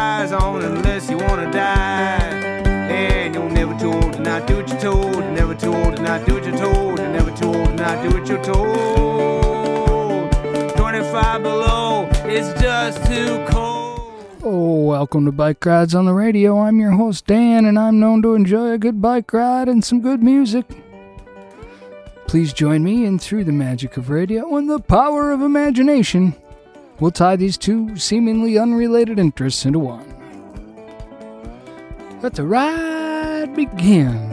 rise on unless you wanna die. And you're never too old to not do what you're told. You're never too old to not do what you're told. You're never too old to not do what you're told. 25 below, it's just too cold. Oh, welcome to Bike Rides on the Radio. I'm your host, Dan, and I'm known to enjoy a good bike ride and some good music. Please join me in Through the Magic of Radio and the Power of Imagination. We'll tie these two seemingly unrelated interests into one. Let the ride begin.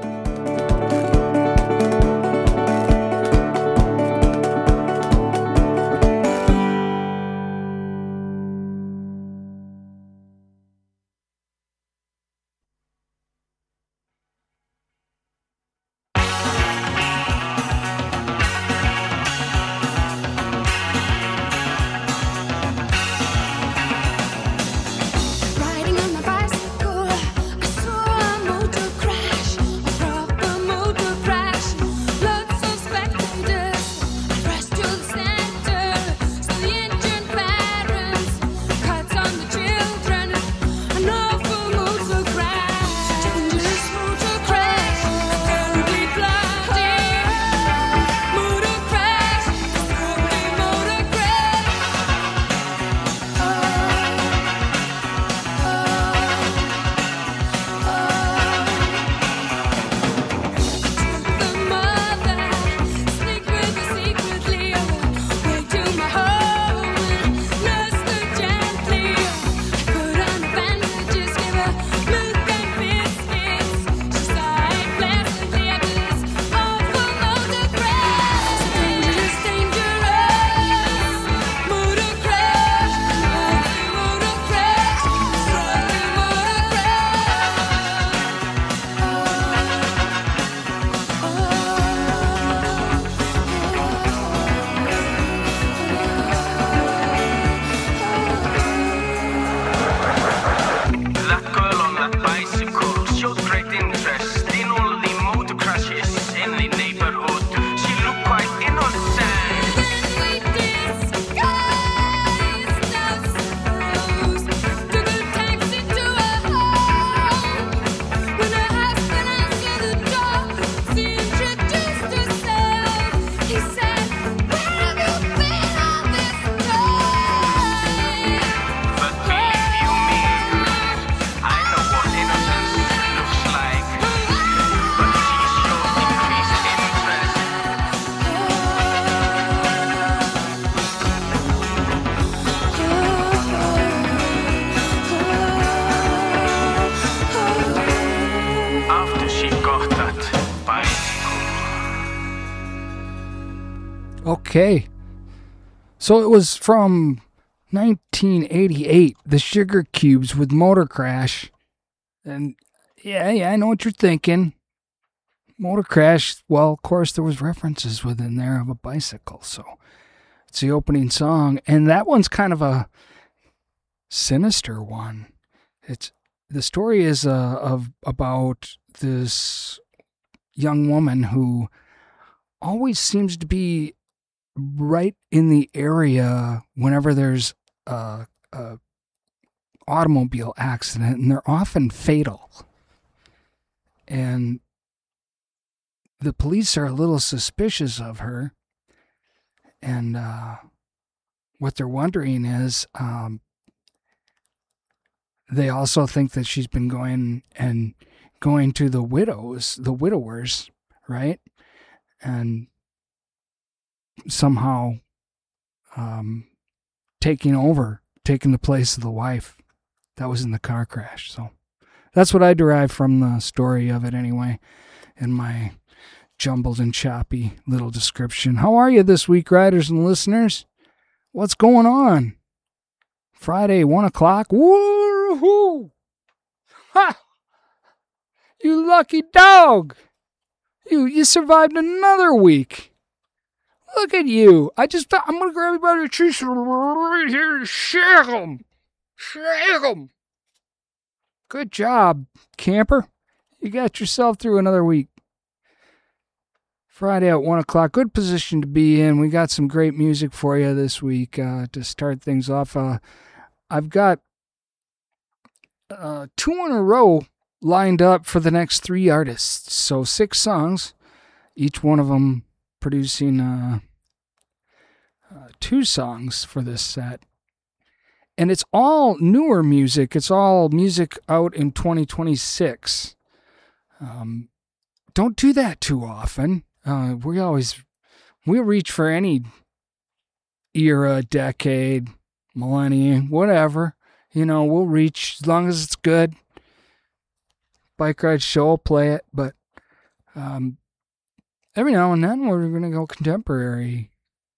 Okay, so it was from 1988, the Sugar Cubes with Motor Crash. And yeah, I know what you're thinking. Motor Crash, well, of course, there was references within there of a bicycle, so it's the opening song. And that one's kind of a sinister one. The story is about this young woman who always seems to be right in the area whenever there's a automobile accident, and they're often fatal. And the police are a little suspicious of her, and what they're wondering is they also think that she's been going to the widowers, right? And somehow taking the place of the wife that was in the car crash. So that's what I derived from the story of it anyway, in my jumbled and choppy little description. How are you this week, riders and listeners? What's going on? Friday, 1 o'clock. Woo-hoo! Ha! You lucky dog! You survived another week. Look at you. I'm going to grab you by the cheeks right here and shake them. Shake them. Good job, camper. You got yourself through another week. Friday at 1 o'clock. Good position to be in. We got some great music for you this week to start things off. I've got 2 in a row lined up for the next 3 artists. So 6 songs, each one of them producing 2 songs for this set. And it's all newer music. It's all music out in 2026. Don't do that too often. We'll reach for any era, decade, millennium, whatever. We'll reach as long as it's good. Bike Ride Show will play it, but every now and then we're going to go contemporary.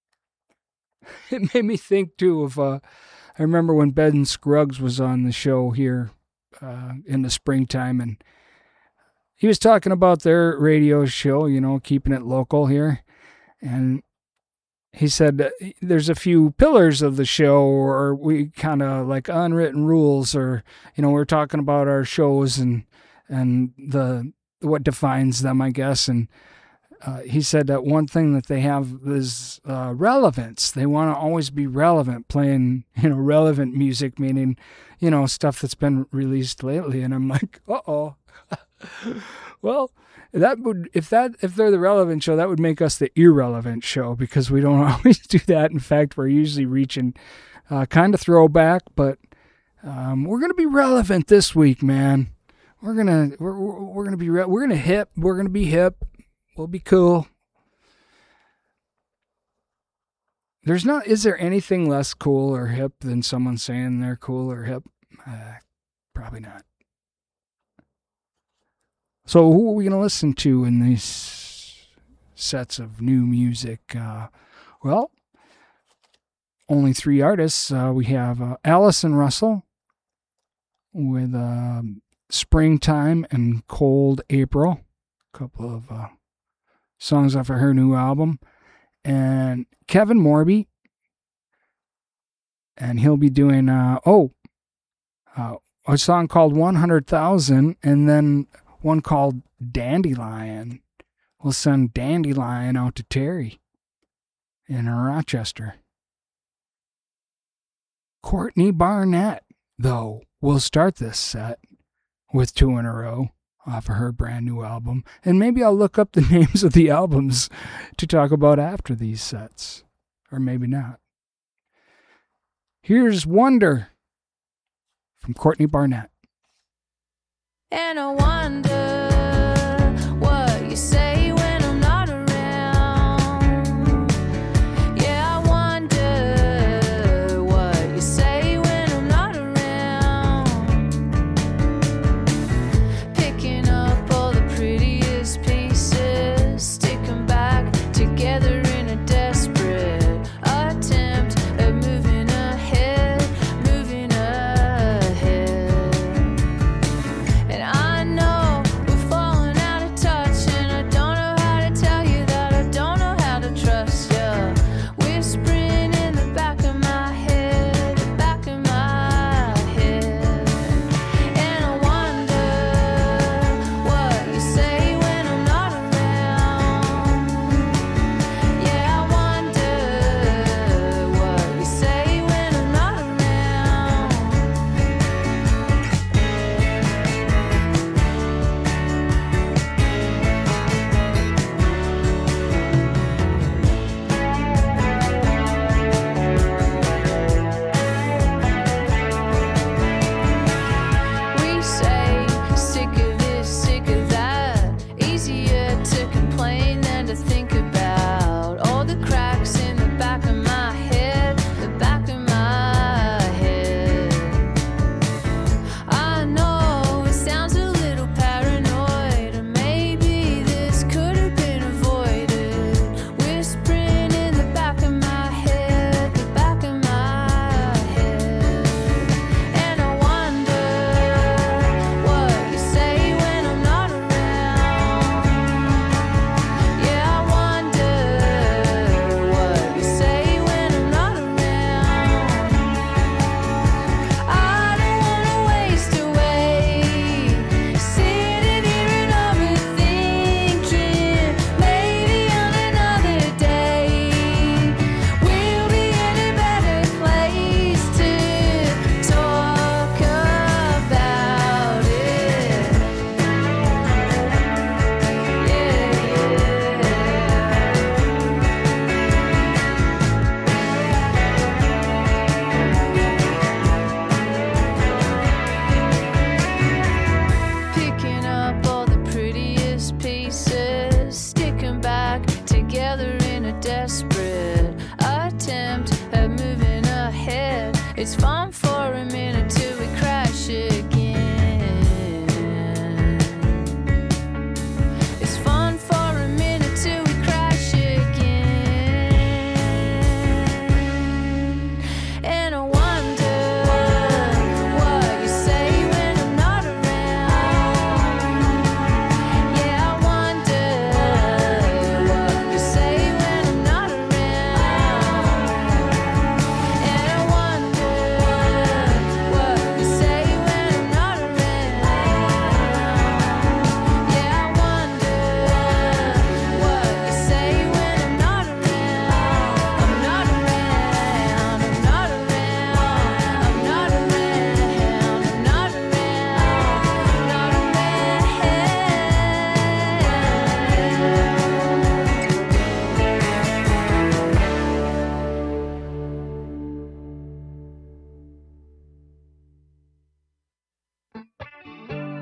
It made me think, too, of... I remember when Ben Scruggs was on the show here in the springtime, and he was talking about their radio show, keeping it local here. And he said there's a few pillars of the show, or we kind of like unwritten rules, or, we're talking about our shows and what defines them, I guess. And he said that one thing that they have is relevance. They want to always be relevant, playing, relevant music, meaning, stuff that's been released lately. And I'm like, uh-oh. Well, if they're the relevant show, that would make us the irrelevant show, because we don't always do that. In fact, we're usually reaching kind of throwback, but we're gonna be relevant this week, man. We're gonna be hip. We'll be cool. Is there anything less cool or hip than someone saying they're cool or hip? Probably not. So who are we going to listen to in these sets of new music? Well, only 3 artists. We have Allison Russell with Springtime and Cold April. A couple of songs off of her new album. And Kevin Morby. And he'll be doing a song called 100,000, and then one called Dandelion. We'll send Dandelion out to Terry in Rochester. Courtney Barnett, though, will start this set with 2 in a row off of her brand new album. And maybe I'll look up the names of the albums to talk about after these sets. Or maybe not. Here's Wonder from Courtney Barnett. And I wonder what you say when I'm not around. Yeah, I wonder what you say when I'm not around. Picking up all the prettiest pieces, sticking back together in a desperate attempt at moving ahead. And I know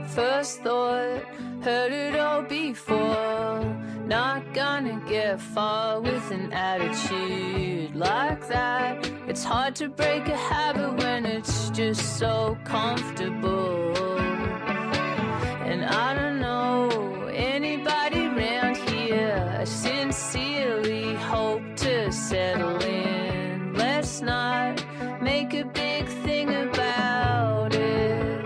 first thought, heard it all before. Not gonna get far with an attitude like that. It's hard to break a habit when it's just so comfortable. And I don't know anybody around here. I sincerely hope to settle in. Let's not make a big thing about it.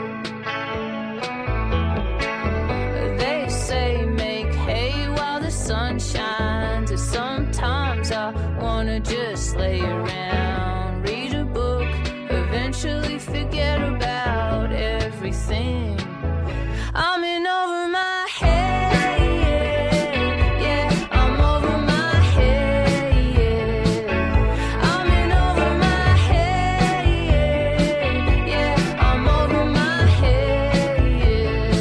They say make hay while the sun shines. And sometimes I wanna just lay around, read a book, eventually forget about everything. I'm in over my head, yeah, I'm over my head, yeah. I'm in over my head, yeah, I'm over my head,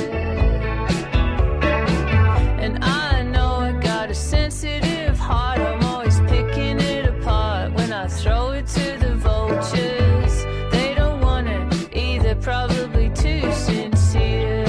yeah. And I know I got a sensitive heart, I'm always picking it apart when I throw it to the vultures. They don't want it either, probably too sincere.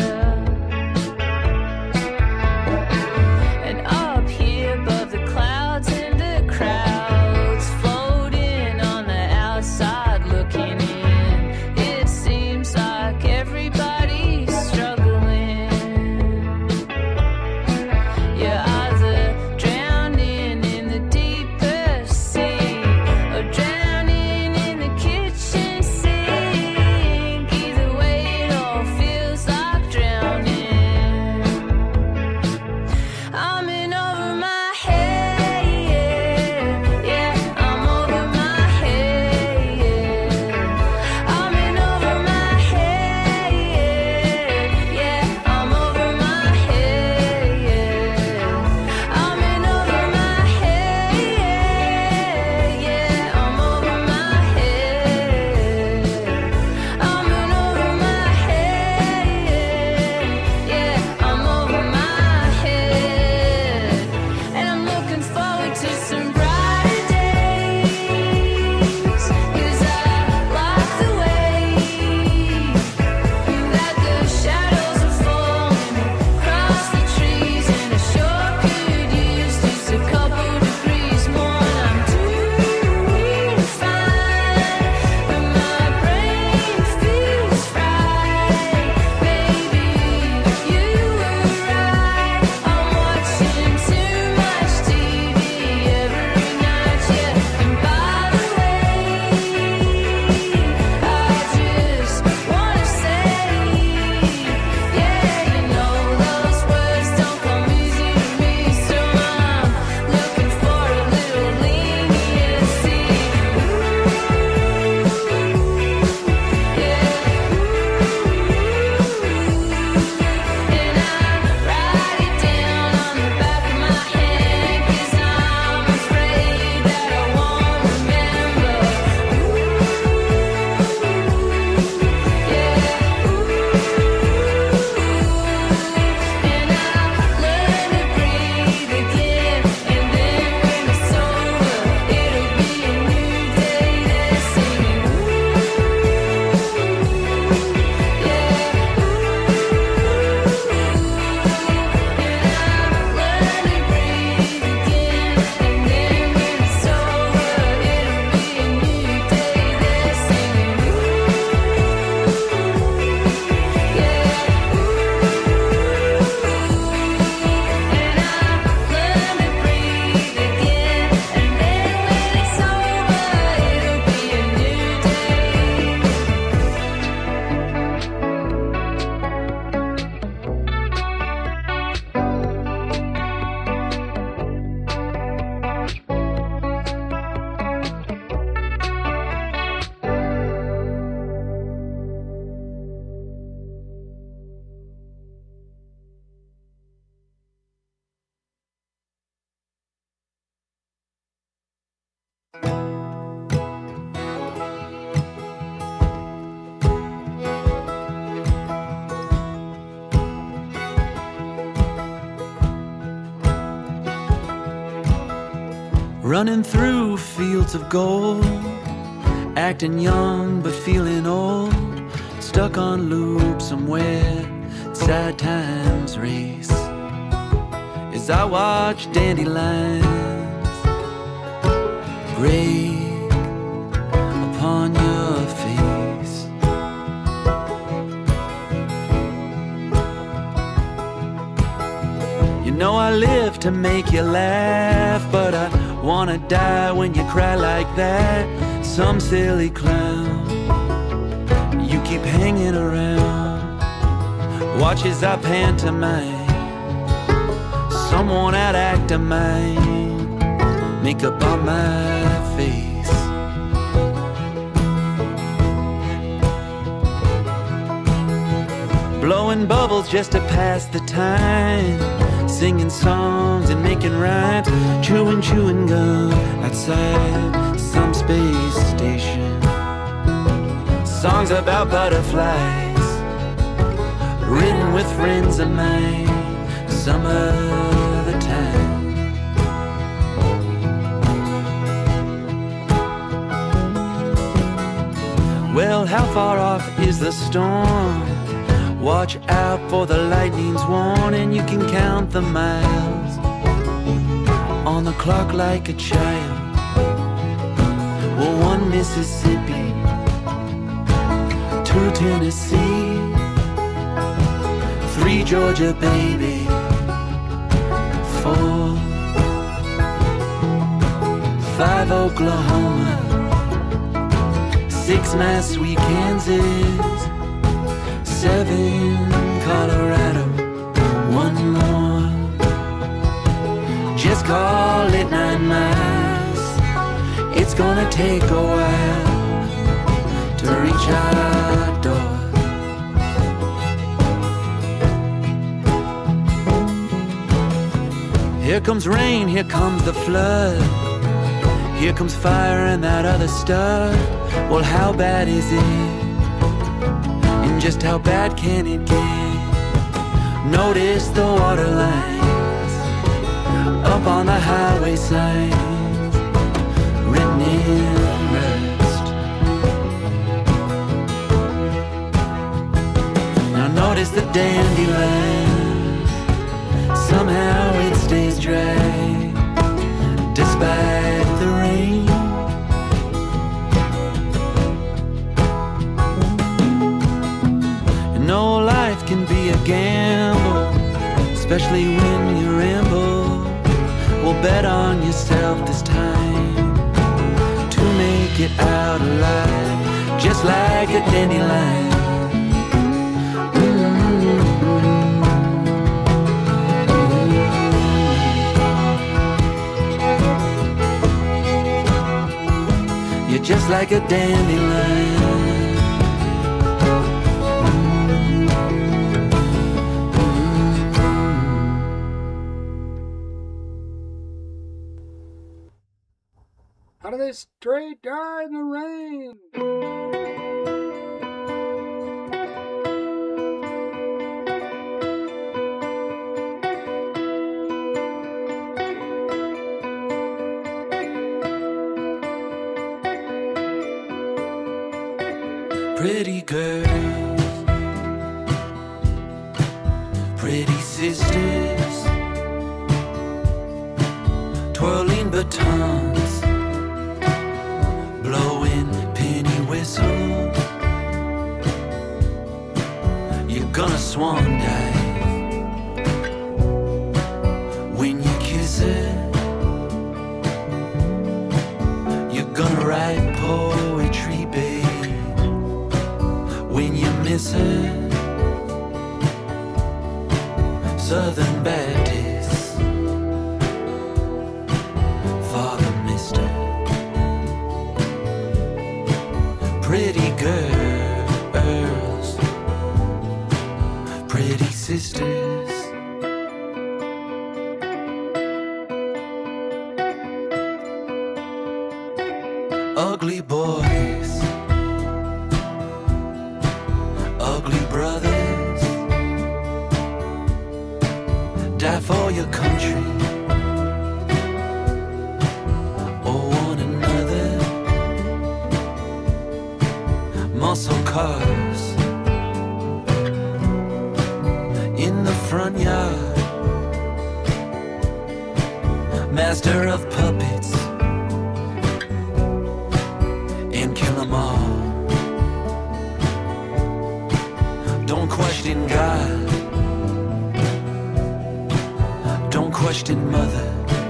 Running through fields of gold, acting young but feeling old, stuck on loop somewhere. It's sad times race as I watch dandelions break upon your face. You know I live to make you laugh, but I wanna die when you cry like that. Some silly clown you keep hanging around, watch as I pantomime someone out acting mine, makeup on my face. Blowing bubbles just to pass the time, singing songs and making rhymes, chewing gum outside some space station. Songs about butterflies, written with friends of mine some of the time. Well, how far off is the storm? Watch out for the lightning's warning. You can count the miles on the clock like a child. Well, 1 Mississippi, 2 Tennessee, 3 Georgia, baby, 4, 5 Oklahoma, 6 my sweet Kansas, 7 Colorado, 1 more. Just call it 9 miles. It's gonna take a while to reach our door. Here comes rain, here comes the flood, here comes fire and that other stuff. Well, how bad is it? And just how bad can it get? Notice the water lines up on the highway signs, written in rust. Now notice the dandelion, somehow it stays dry despite the rain. You know life can be a gamble, especially when you ramble. Well, bet on yourself this time to make it out alive, just like a dandelion. You're just like a dandelion. How do they straight die in the rain? Pretty girls, pretty sisters, twirling batons, blowing penny whistles. You're gonna swan dive when you kiss her. You're gonna write poetry, babe, when you miss her. Southern Baptist, Father Mister. Pretty girls, pretty sisters. Ugly boys, ugly brothers, die for your country or one another. Muscle cars, front yard. Master of puppets and kill 'em all. Don't question God, don't question mother.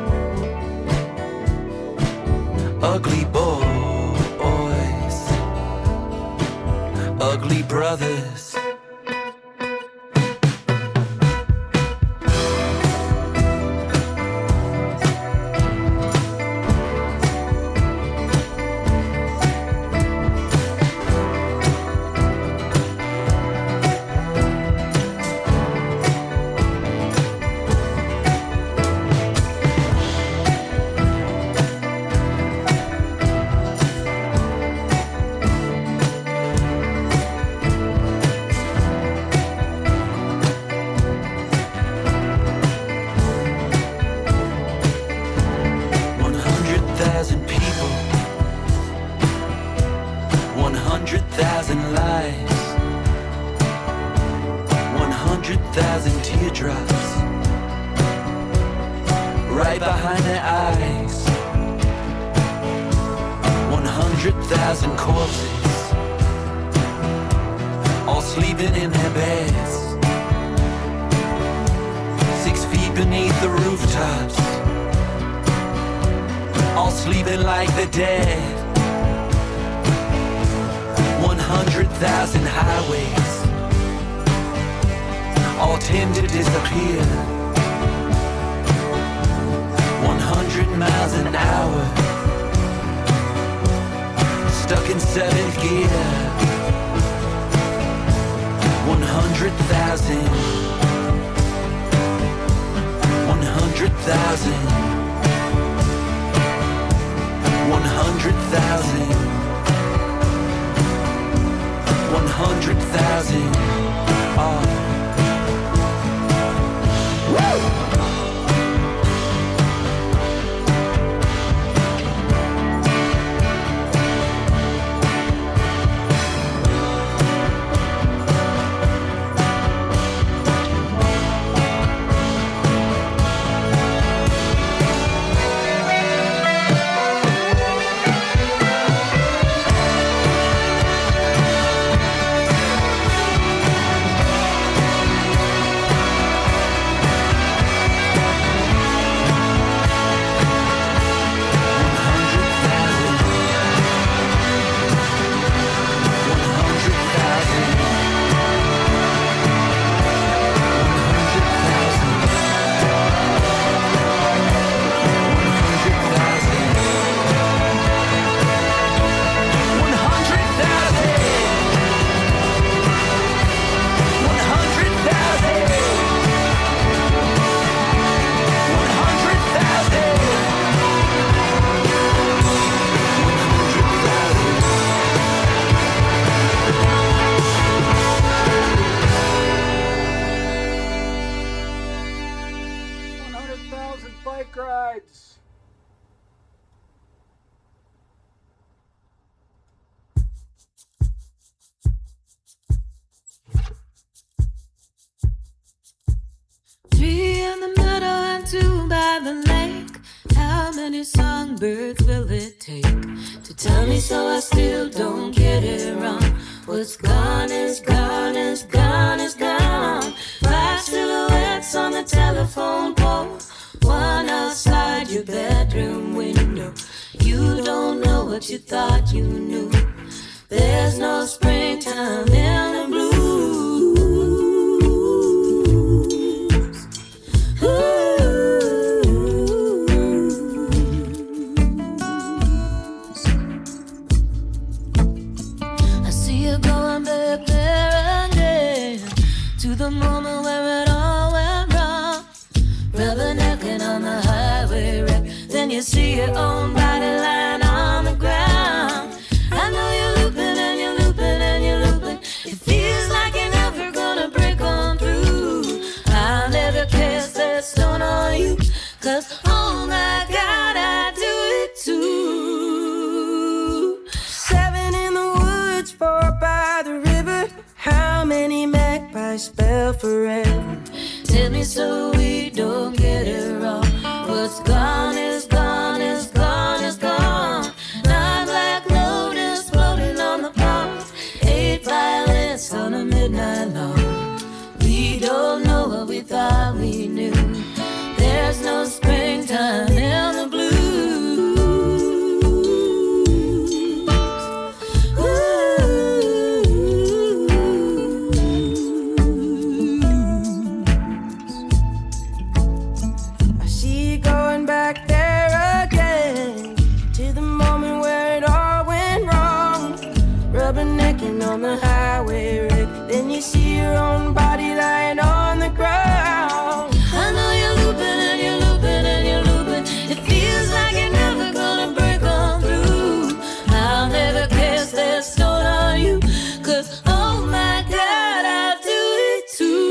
Ugly boys, ugly brothers. Songbirds will it take to tell me so I still don't get it wrong? What's gone is gone is gone is gone. 5 silhouettes on the telephone pole, one outside your bedroom window. You don't know what you thought you knew. There's no springtime in the blues. Ooh. The moment where it all went wrong, rubbernecking on the highway wreck. Then you see your own body lying on the ground. I know you're looping and you're looping and you're looping. It feels like you're never gonna break on through. I'll never cast that stone on you, 'cause oh my God, I do it too. 7 in the woods, 4 by the river. How many magpies spell forever? so we don't get it wrong. What's gone is gone is gone is gone. 9 black lotus floating on the pond. 8 violets on a midnight lawn. We don't know what we thought we knew. There's no springtime in the blues. I see you going back there again, to the moment where it all went wrong. Rubbernecking on the highway wreck, then you see your own body lying on the ground. I know you're looping and you're looping and you're looping. It feels like you're never gonna break on through. I'll never cast that stone on you, 'cause oh my God, I'll do it too.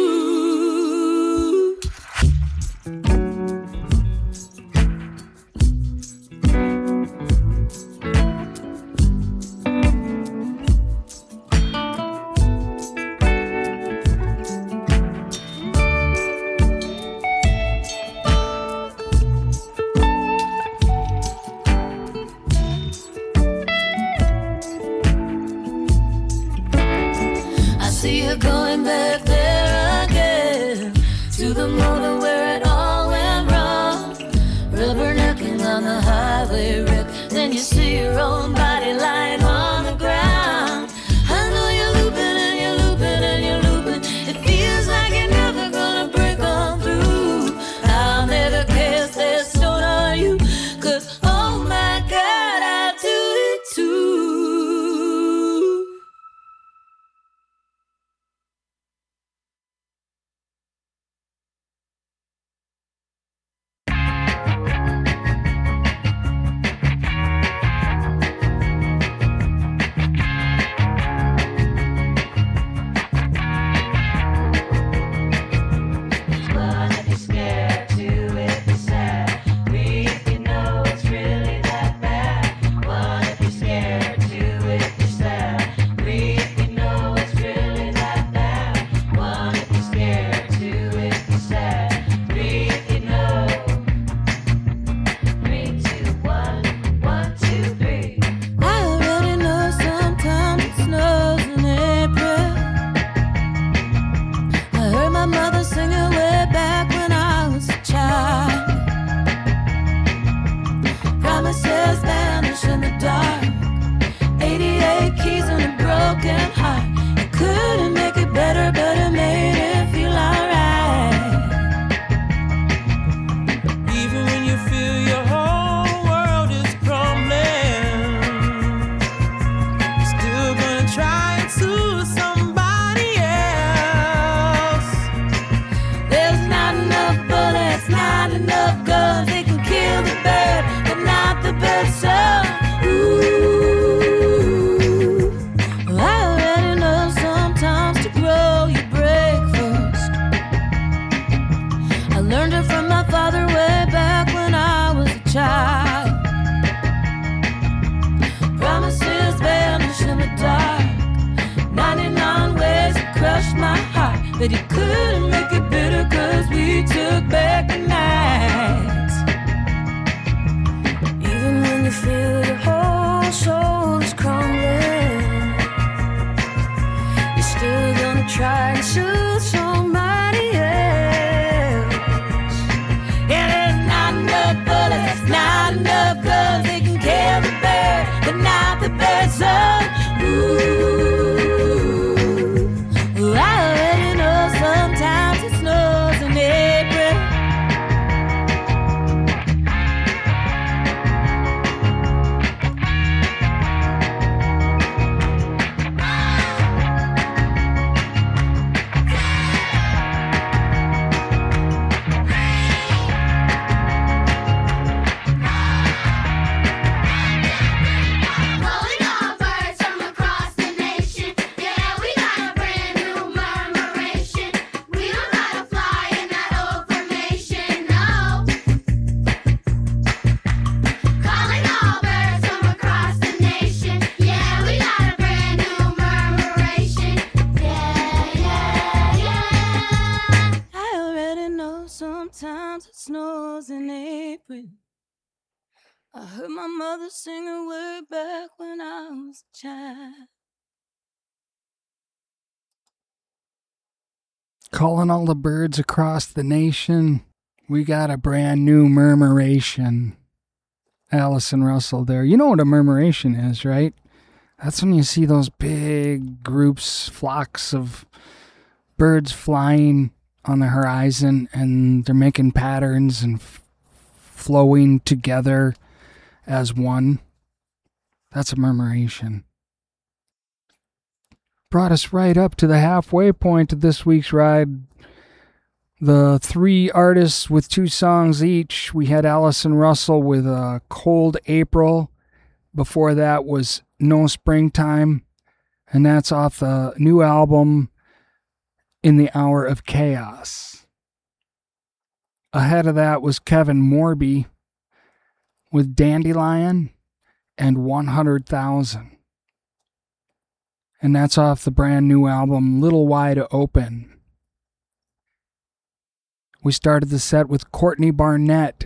I see you going back there again, to the moment where it all went wrong. Rubbernecking on the highway wreck, then you see your own body lying on the ground. I know you're looping and you're looping and you're looping. It feels like you're never gonna break on through. I'll never cast that stone on you, 'cause oh my God, I'll do it too. But he couldn't make it better, 'cause we took back the nights. Even when you feel your whole soul is crumbling, you're still gonna try and soothe somebody else. Yeah, there's not enough bullets, not enough guns. They can kill the bird, but not the bird's son. Ooh. Sometimes it snows in April. sounds it snows in April. I heard my mother sing a word back when I was a child. Calling all the birds across the nation, we got a brand new murmuration. Allison Russell there. You know what a murmuration is, right? That's when you see those big groups, flocks of birds flying on the horizon, and they're making patterns and flowing together as one. That's a murmuration. Brought us right up to the halfway point of this week's ride. The 3 artists with 2 songs each. We had Allison Russell with Cold April. Before that was No Springtime. And that's off the new album In the Hour of Chaos. Ahead of that was Kevin Morby with Dandelion and 100,000. And that's off the brand new album Little Wide Open. We started the set with Courtney Barnett,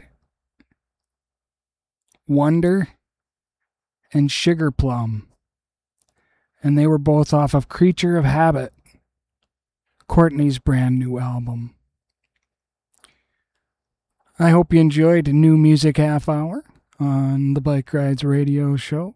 Wonder, and Sugar Plum. And they were both off of Creature of Habit, Courtney's brand new album. I hope you enjoyed a new music half hour on the Bike Rides Radio Show.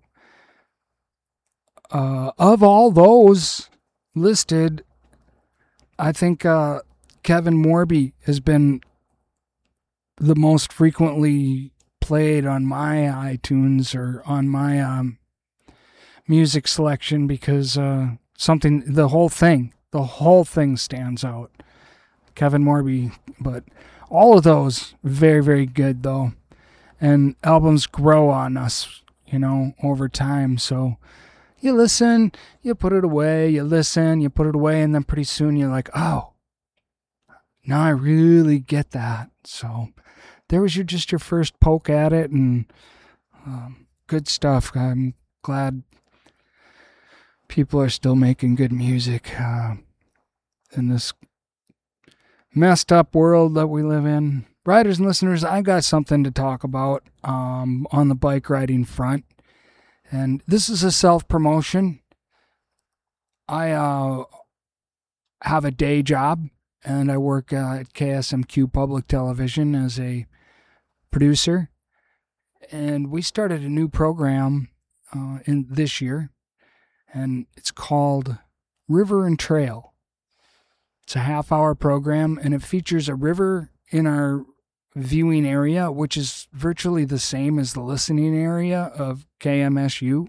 Of all those listed, I think Kevin Morby has been the most frequently played on my iTunes or on my music selection because the whole thing stands out. Kevin Morby, but all of those very, very good though. And albums grow on us, over time. So you listen, you put it away, you listen, you put it away, and then pretty soon you're like, oh, now I really get that. So there was your first poke at it, and good stuff. I'm glad people are still making good music in this messed up world that we live in. Riders and listeners, I got something to talk about on the bike riding front. And this is a self-promotion. I have a day job. And I work at KSMQ Public Television as a producer. And we started a new program in this year. And it's called River and Trail. It's a half-hour program, and it features a river in our viewing area, which is virtually the same as the listening area of KMSU.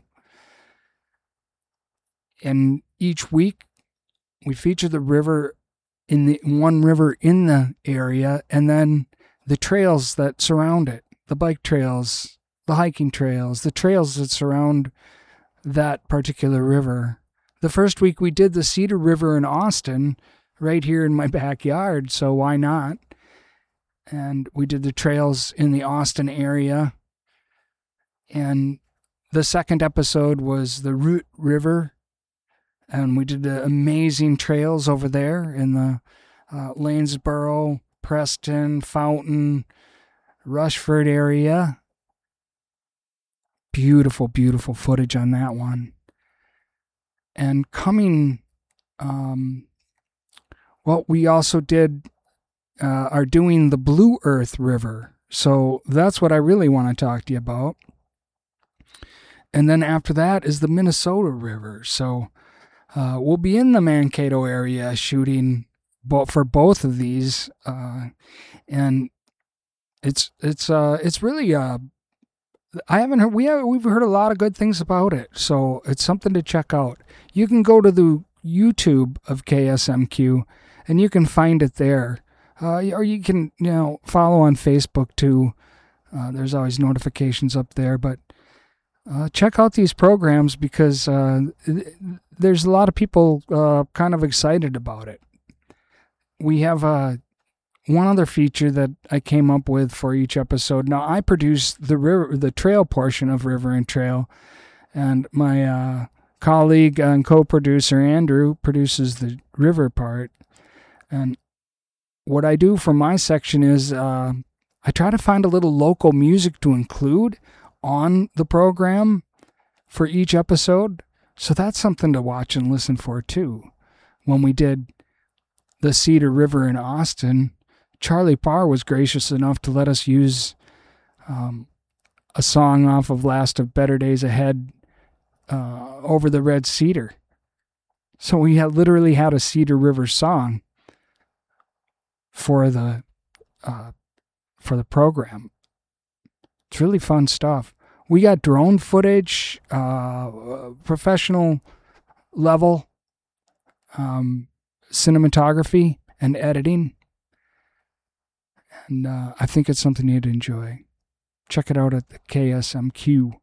And each week, we feature the river one river in the area, and then the trails that surround it, the bike trails, the hiking trails, the trails that surround that particular river. The first week we did the Cedar River in Austin, right here in my backyard, so why not? And we did the trails in the Austin area. And the second episode was the Root River. And we did the amazing trails over there in the Lanesboro, Preston, Fountain, Rushford area. Beautiful, beautiful footage on that one. And coming, we also are doing the Blue Earth River. So that's what I really want to talk to you about. And then after that is the Minnesota River. So we'll be in the Mankato area shooting for both of these, and it's really I haven't heard we've heard a lot of good things about it, so it's something to check out. You can go to the YouTube of KSMQ, and you can find it there, or you can follow on Facebook too. There's always notifications up there, but. Check out these programs because there's a lot of people kind of excited about it. We have one other feature that I came up with for each episode. Now, I produce the trail portion of River and Trail, and my colleague and co-producer Andrew produces the river part. And what I do for my section is I try to find a little local music to include on the program for each episode. So that's something to watch and listen for too. When we did the Cedar River in Austin, Charlie Parr was gracious enough to let us use a song off of Last of Better Days Ahead, Over the Red Cedar. So we literally had a Cedar River song for the program. It's really fun stuff. We got drone footage, professional level cinematography and editing. And I think it's something you'd enjoy. Check it out at the KSMQ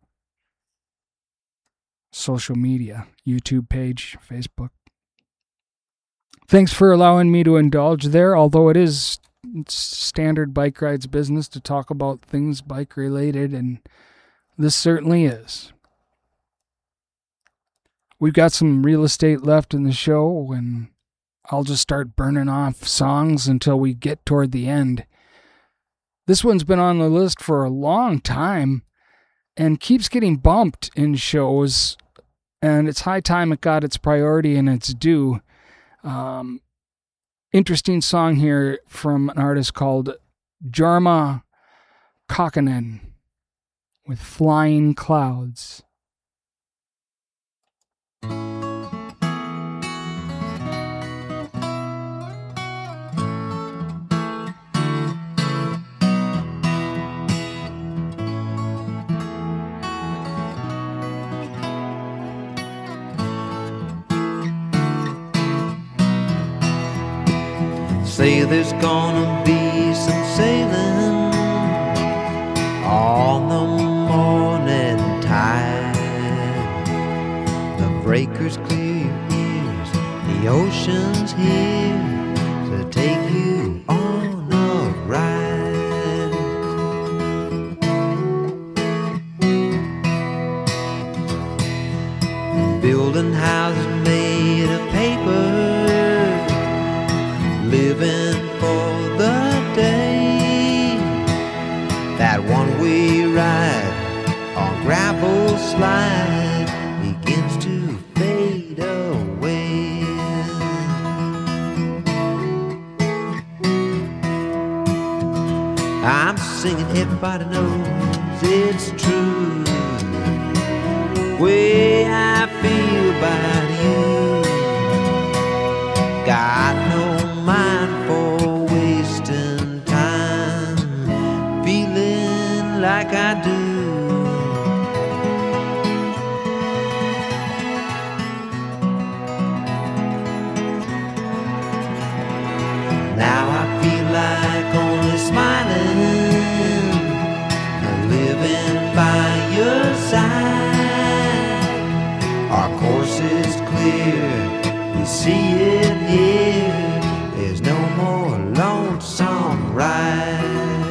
social media, YouTube page, Facebook. Thanks for allowing me to indulge there, although it's standard Bike Rides business to talk about things bike related, and this certainly is. We've got some real estate left in the show, and I'll just start burning off songs until we get toward the end. This one's been on the list for a long time and keeps getting bumped in shows, and it's high time it got its priority and its due. Interesting song here from an artist called Jorma Kaukonen with Flying Clouds. Say there's gonna be some sailing on the morning tide. The breakers clear your ears, the ocean's here to take you on a ride. Building houses made of paper, living for the day. That one-way ride on gravel slide begins to fade away. I'm singing, everybody knows it's true, way I feel about you. Got no mind for wasting time, feeling like I do. Now I feel like only smiling, living by your side. Our course is clear, we see it here. There's no more lonesome ride.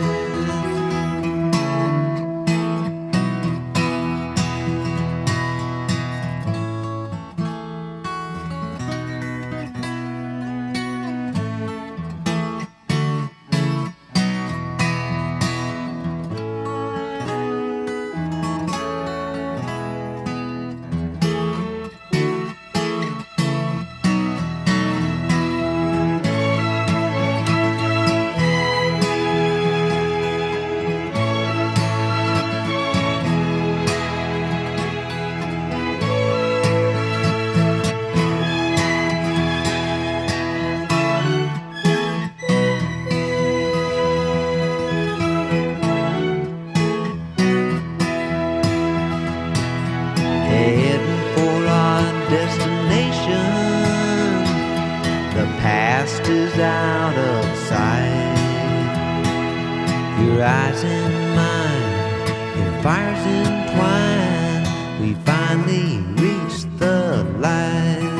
Your eyes and mine, your fires entwined. We finally reached the light.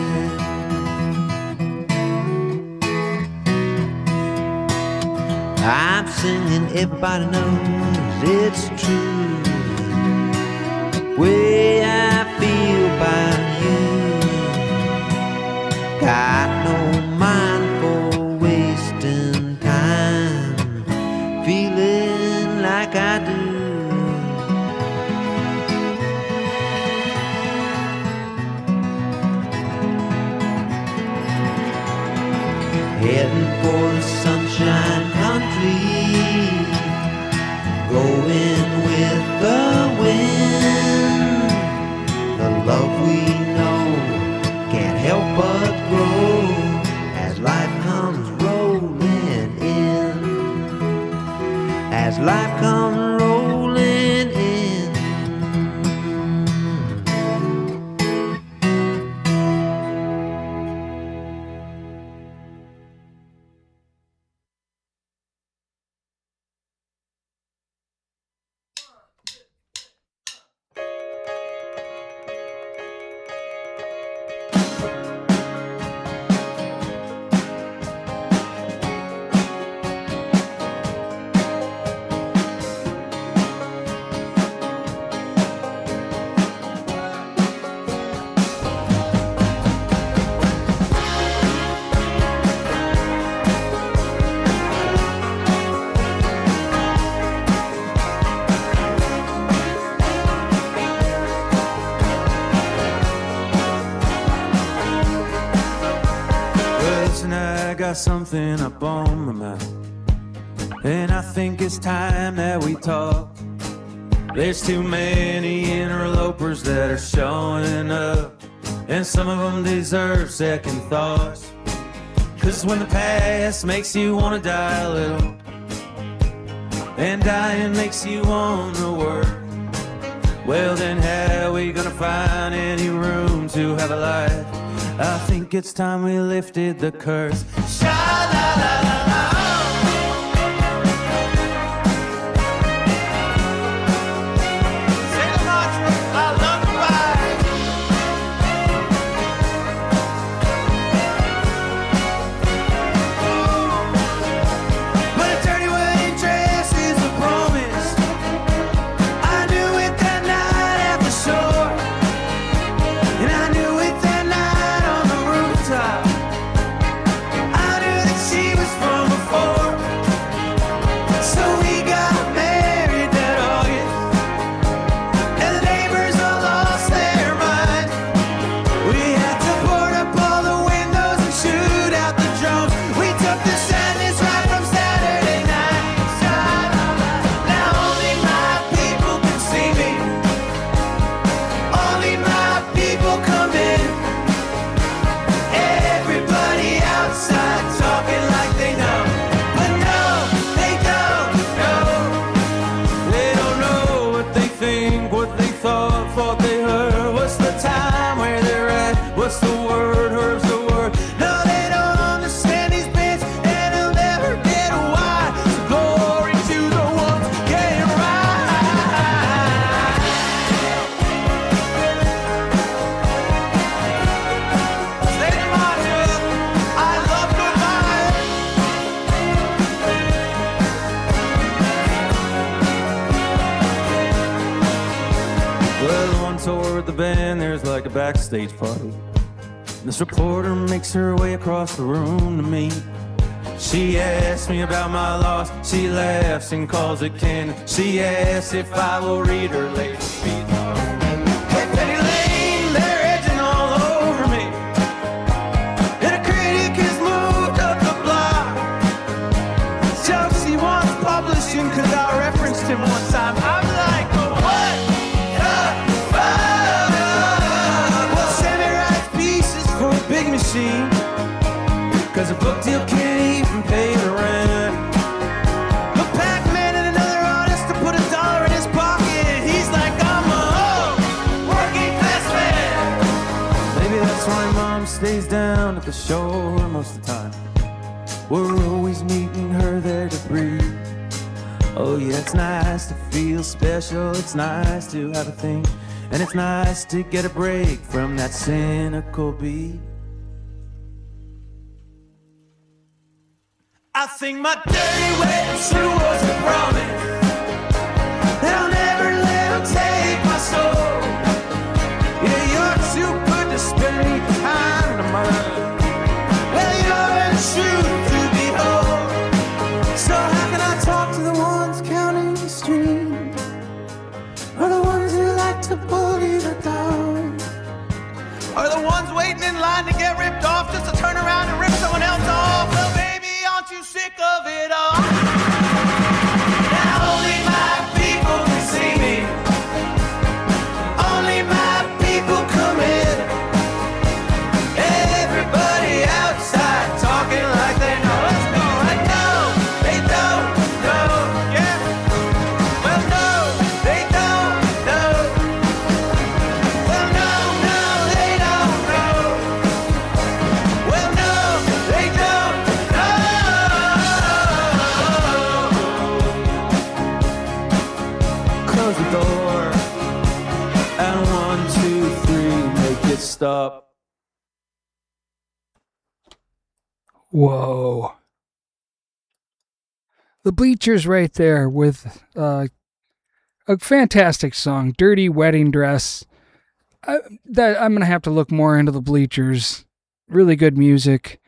I'm singing, everybody knows it's true, way I feel about you. Got no mind for wasting time. heading for the sunshine country, going with the wind. The love we know can't help but grow as life comes rolling in, as life comes rolling in. Something up on my mind, and I think it's time that we talk. There's too many interlopers that are showing up, and some of them deserve second thoughts. Cause when the past makes you wanna die a little, and dying makes you wanna work, well then how are we gonna find any room to have a life? I think it's time we lifted the curse. Sha-la-la-la-la. Say the mantra, I love the ride. But a dirty wedding dress is a promise. I knew it that night at the shore, and I knew it that night on the rooftop. I knew that she was from before, so we got married that August, and the neighbors all lost their minds. We had to board up all the windows and shoot out the drones. We took the sadness right from Saturday night. Now only my people can see me, only my people come in. Everybody outside talking like they know, but no, they don't know. They don't know what they think, what they thought they heard. What's the time, where they're at? What's the word, here's the word. No, they don't understand these bits, and they'll never get why. So glory to the ones getting right. Say the mantra, I love goodbye. Well, on tour with the band, there's like a backstage party. This reporter makes her way across the room to me. She asks me about my loss. She laughs and calls it canon. She asks if I will read her latest speech. Hey, Penny Lane, they're edging all over me, and a critic has moved up the block. Jokes he wants publishing cause I referenced him one time. I'm like, what the fuck? Well, Sammy writes pieces for a big machine, cause a book deal can't even pay the rent. But Pac-Man and another artist to put $1 in his pocket. He's like, I'm a working class man. Maybe that's why Mom stays down at the shore most of the time. We're always meeting her there to breathe. Oh yeah, it's nice to feel special. It's nice to have a thing, and it's nice to get a break from that cynical beat. I think my dirty wedding shoe was a promise that I'll never let him take my soul. Yeah, you're too good to spend behind the mud. Well, you're a shoe to behold. So how can I talk to the ones counting the stream, or the ones who like to bully the down, or the ones waiting in line to get ripped off just to turn around and rip someone else off? Well, messed up. Whoa. The Bleachers right there with a fantastic song, Dirty Wedding Dress. I'm going to have to look more into the Bleachers. Really good music.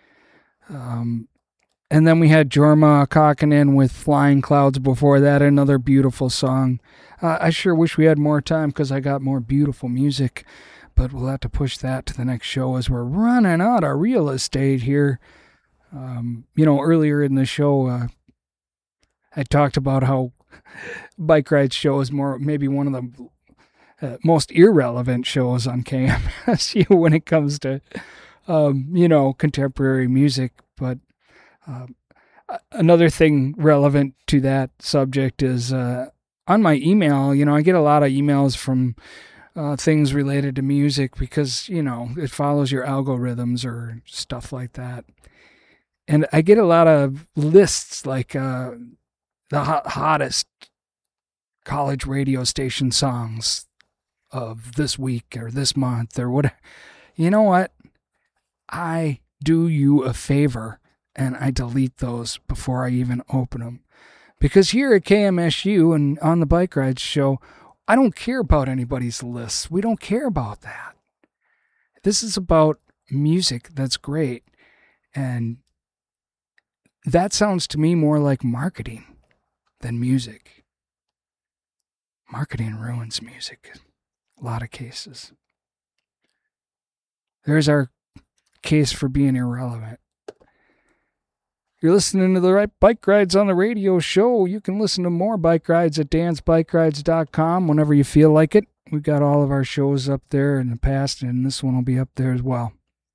And then we had Jorma Kaukonen with Flying Clouds before that, another beautiful song. I sure wish we had more time because I got more beautiful music, but we'll have to push that to the next show as we're running out of real estate here. Earlier in the show, I talked about how Bike Ride Show is maybe one of the most irrelevant shows on KMSU when it comes to, contemporary music, but another thing relevant to that subject is on my email, I get a lot of emails from things related to music because, it follows your algorithms or stuff like that. And I get a lot of lists like the hottest college radio station songs of this week or this month or what. You know what? I do you a favor and I delete those before I even open them. Because here at KMSU and on the Bike Rides Show, I don't care about anybody's lists. We don't care about that. This is about music that's great. And that sounds to me more like marketing than music. Marketing ruins music in a lot of cases. There's our case for being irrelevant. You're listening to the right Bike Rides on the Radio Show. You can listen to more Bike Rides at dansbikerides.com whenever you feel like it. We've got all of our shows up there in the past, and this one will be up there as well.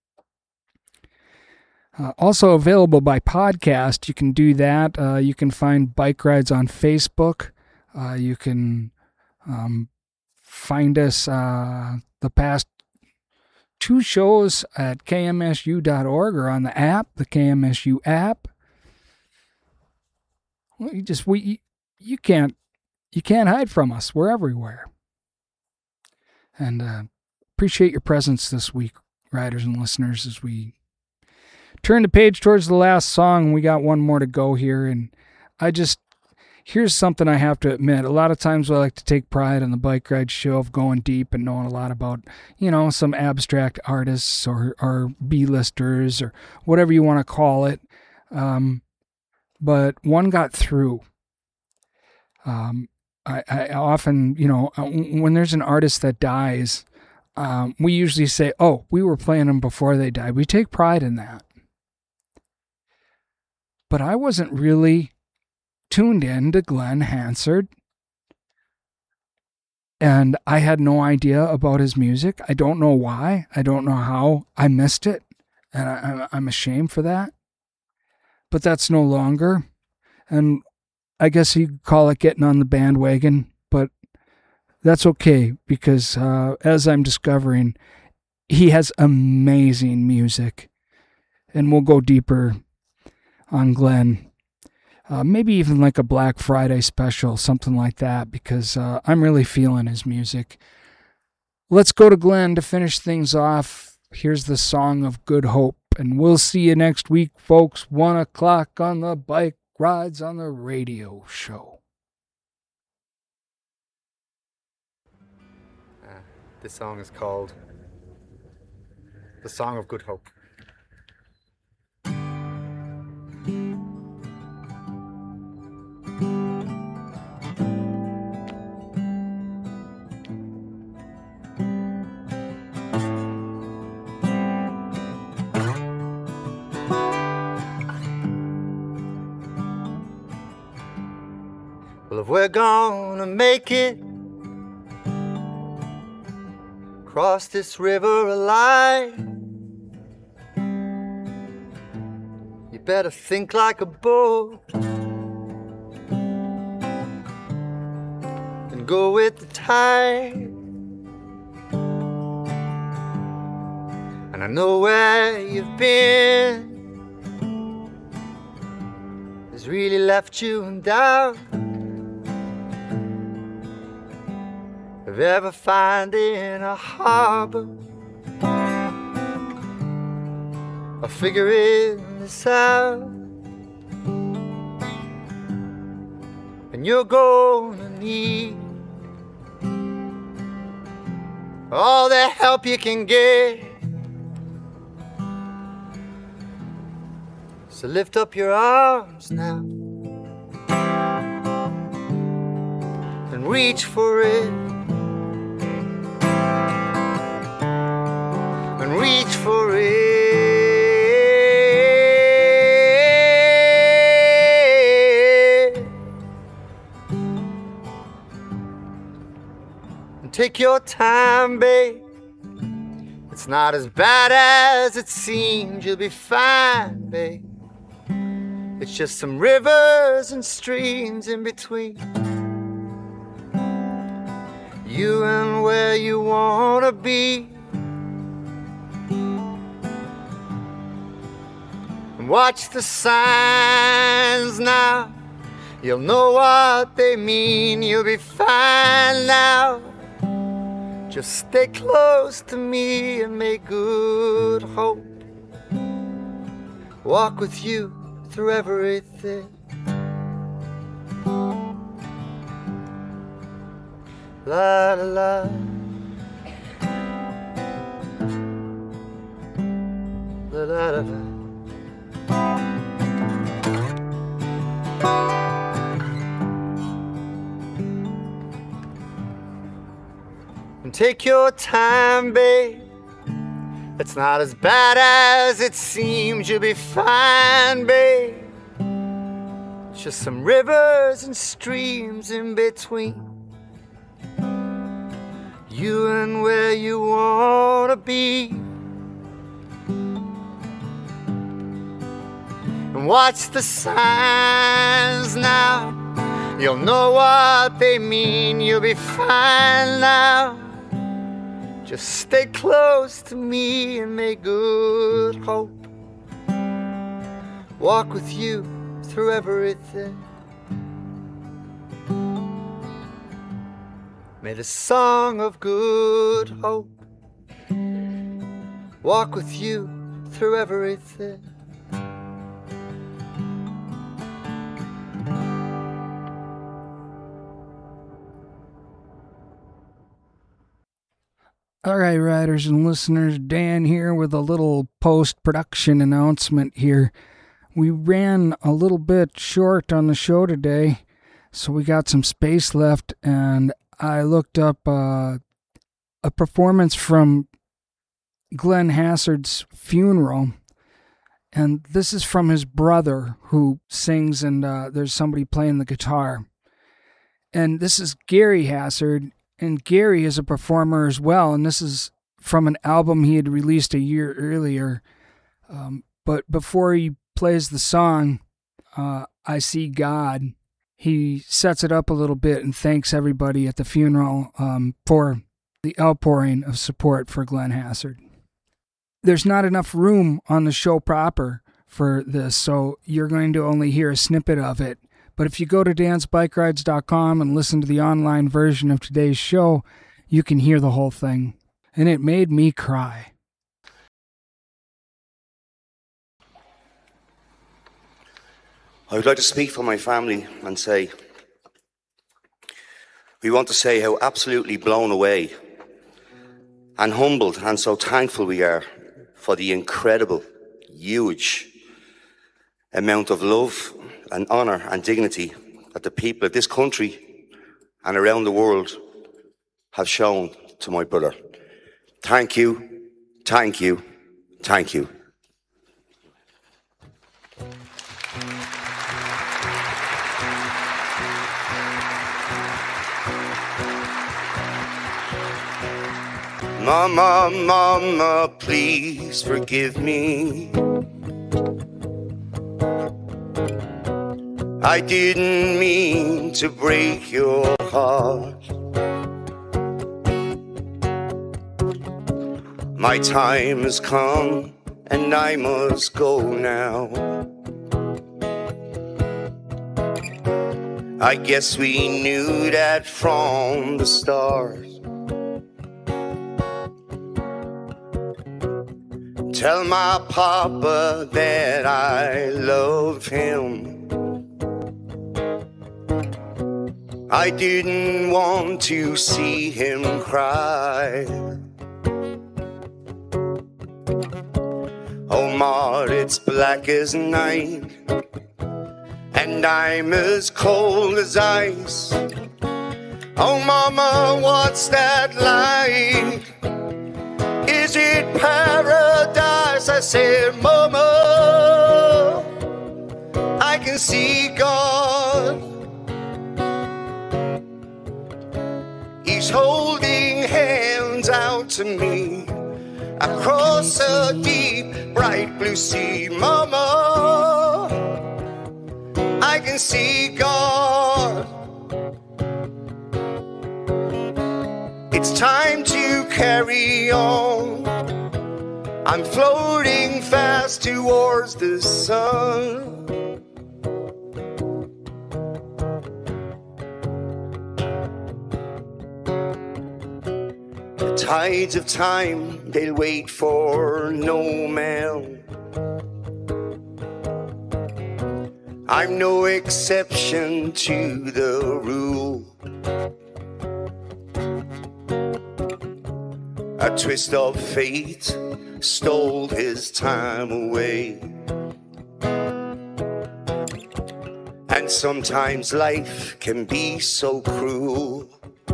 Also available by podcast. You can do that. You can find Bike Rides on Facebook. You can find us the past 2 shows at kmsu.org or on the app, the KMSU app. Well, you can't hide from us. We're everywhere. And appreciate your presence this week, riders and listeners, as we turn the page towards the last song. We got one more to go here, and here's something I have to admit. A lot of times I like to take pride in the Bike Ride Show of going deep and knowing a lot about, some abstract artists or B-listers or whatever you want to call it. But one got through. I often, when there's an artist that dies, we usually say, oh, we were playing them before they died. We take pride in that. But I wasn't really tuned in to Glenn Hansard, and I had no idea about his music. I don't know why. I don't know how. I missed it, and I'm ashamed for that. But that's no longer, and I guess you could call it getting on the bandwagon, but that's okay because as I'm discovering, he has amazing music, and we'll go deeper on Glenn. Maybe even like a Black Friday special, something like that, because I'm really feeling his music. Let's go to Glenn to finish things off. Here's the Song of Good Hope, and we'll see you next week, folks, 1 o'clock on the Bike Rides on the Radio Show. This song is called The Song of Good Hope. Well, if we're gonna make it cross this river alive, you better think like a boat and go with the tide. And I know where you've been has really left you in doubt of ever finding a harbor are figuring this out, and you're gonna need all the help you can get. So lift up your arms now and reach for it, and reach for it. And take your time, babe. It's not as bad as it seems. You'll be fine, babe. It's just some rivers and streams in between you and where you wanna be. And watch the signs now, you'll know what they mean. You'll be fine now. Just stay close to me and may good hope walk with you through everything. La la la, la la la la. And take your time, babe. It's not as bad as it seems. You'll be fine, babe. It's just some rivers and streams in between you and where you wanna be. And watch the signs now, you'll know what they mean. You'll be fine now. Just stay close to me and may good hope walk with you through everything. May the song of good hope walk with you through everything. All right, riders and listeners, Dan here with a little post-production announcement here. We ran a little bit short on the show today, so we got some space left, and I looked up a performance from Glenn Hassard's funeral, and this is from his brother who sings, and there's somebody playing the guitar. And this is Gary Hassard. And Gary is a performer as well, and this is from an album he had released a year earlier. But before he plays the song, I See God, he sets it up a little bit and thanks everybody at the funeral for the outpouring of support for Glenn Hassard. There's not enough room on the show proper for this, so you're going to only hear a snippet of it. But if you go to dansbikerides.com and listen to the online version of today's show, you can hear the whole thing. And it made me cry. I would like to speak for my family and say, we want to say how absolutely blown away and humbled and so thankful we are for the incredible, huge amount of love and honour and dignity that the people of this country and around the world have shown to my brother. Thank you, thank you, thank you. Mama, mama, please forgive me. I didn't mean to break your heart. My time has come and I must go now. I guess we knew that from the start. tell my papa that I love him. I didn't want to see him cry. Oh, Ma, it's black as night, and I'm as cold as ice. Oh, Mama, what's that like? Is it paradise? I said, Mama, I can see God. He's holding hands out to me across a deep, bright blue sea. Mama, I can see God. It's time to carry on. I'm floating fast towards the sun. The tides of time, they'll wait for no man. I'm no exception to the rule. A twist of fate stole his time away. And sometimes life can be so cruel.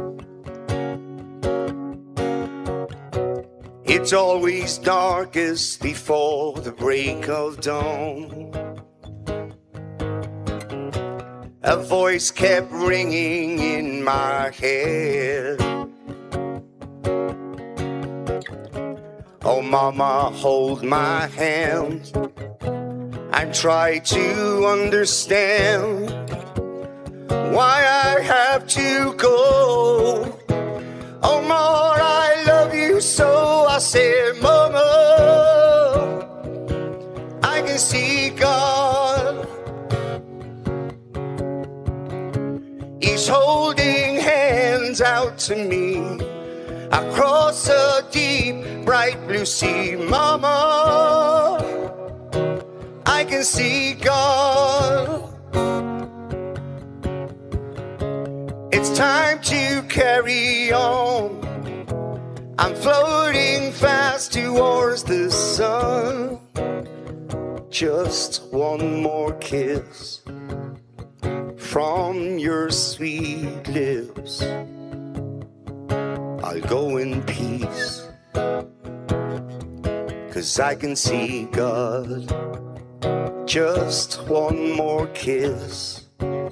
It's always darkest before the break of dawn. A voice kept ringing in my head. Oh, Mama, hold my hand and try to understand why I have to go. Oh, Lord, I love you so. I said, Mama, I can see God. He's holding hands out to me across a deep, bright blue sea. Mama, I can see God. It's time to carry on. I'm floating fast towards the sun. Just one more kiss from your sweet lips. I'll go in peace, 'cause I can see God. Just one more kiss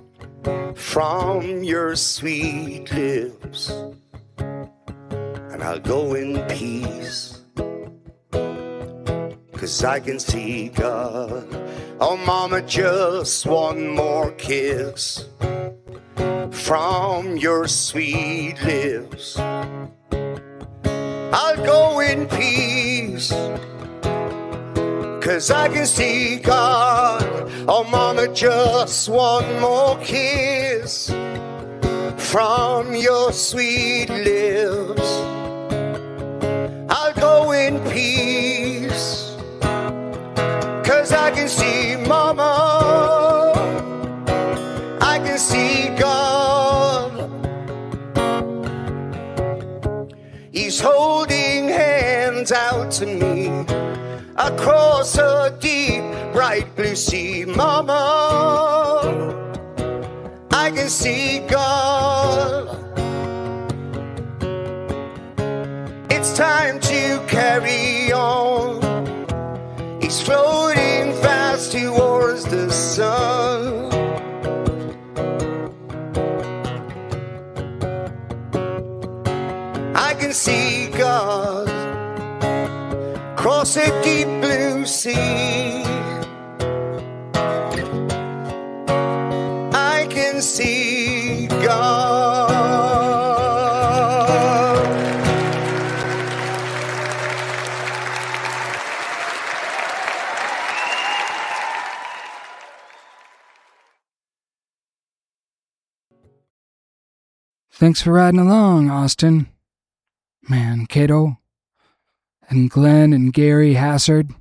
from your sweet lips, and I'll go in peace, 'cause I can see God. Oh, Mama, just one more kiss from your sweet lips. I'll go in peace, 'cause I can see God. Oh, Mama, just one more kiss from your sweet lips. I'll go in peace, 'cause I can see, Mama, I can see God. He's holding hands out to me across a deep, bright blue sea. Mama, I can see God. It's time to carry on. He's floating fast towards the sun. I can see God across a deep blue sea. I can see God. Thanks for riding along, Austin. Man, Kato, and Glenn and Gary Hassard.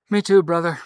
Me too, brother.